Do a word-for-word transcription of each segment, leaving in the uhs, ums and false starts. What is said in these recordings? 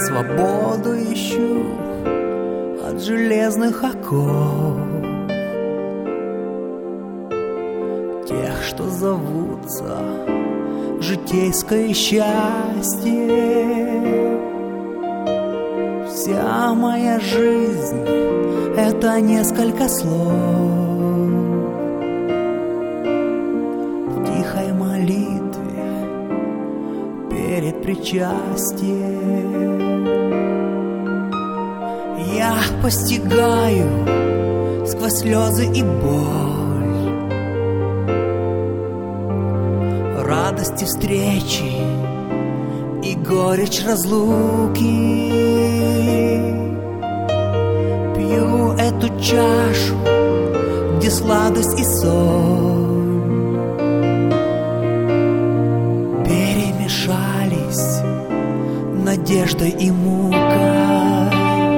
Свободу ищу от железных оков, тех, что зовутся житейское счастье. Вся моя жизнь — это несколько слов в тихой молитве перед причастием. Я постигаю сквозь слезы и боль радости встречи и горечь разлуки. Пью эту чашу, где сладость и соль перемешались надеждой и мукой.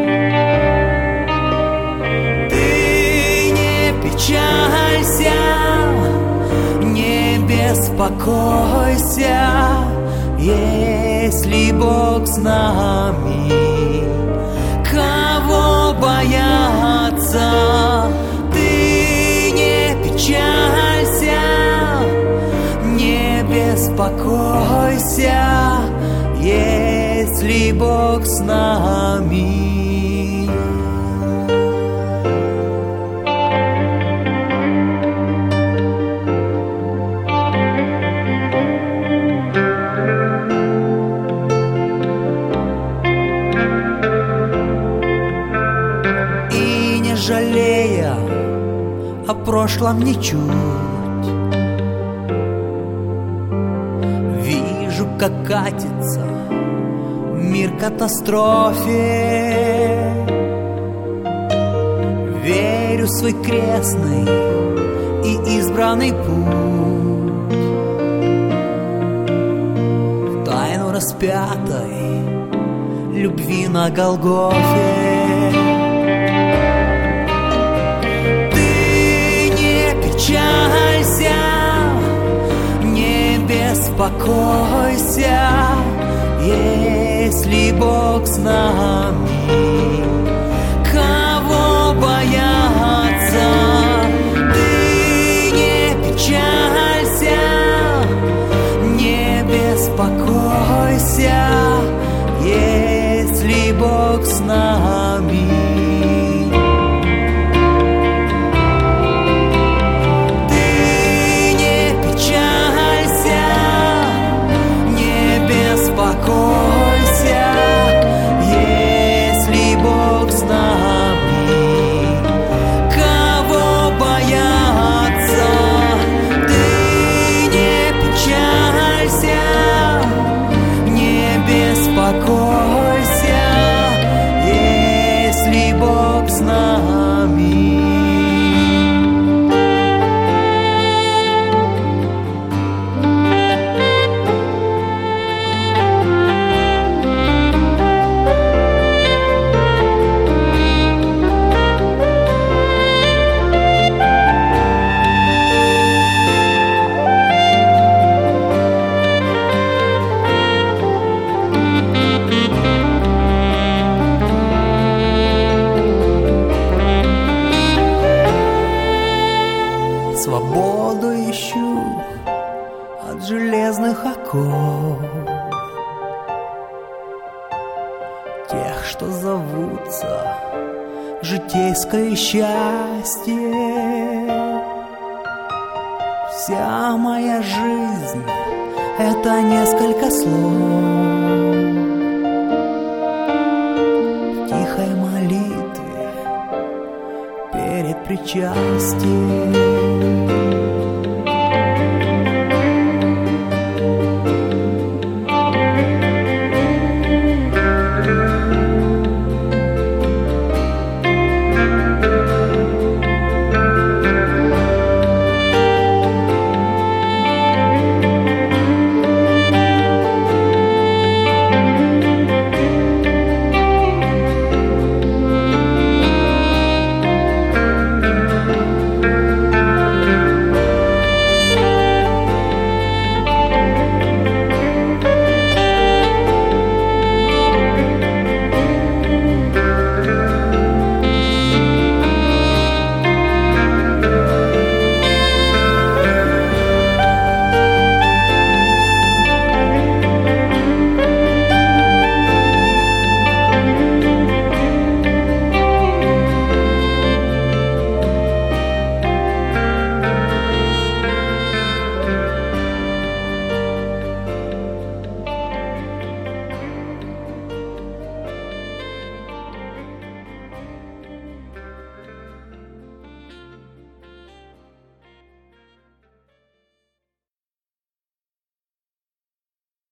Ты не печалься, не беспокойся, если Бог с нами. Кого бояться? Ты не печалься, не беспокойся, если Бог с нами. Жалея о прошлом ничуть, вижу, как катится мир к катастрофе. Верю в свой крестный и избранный путь, в тайну распятой любви на Голгофе. Не беспокойся, если Бог с нами. Кого бояться? Ты не печалься, не беспокойся, если Бог с нами. Свободу ищу от железных оков, тех, что зовутся житейское счастье. Вся моя жизнь — это несколько слов в тихой молитве перед причастием.